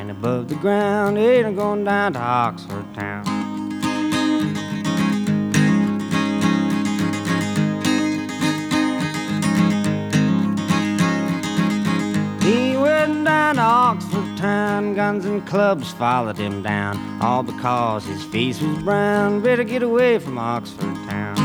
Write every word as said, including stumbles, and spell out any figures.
flying above the ground. Ain't a going down to Oxford town. He went down to Oxford town, guns and clubs followed him down, all because his face was brown. Better get away from Oxford town.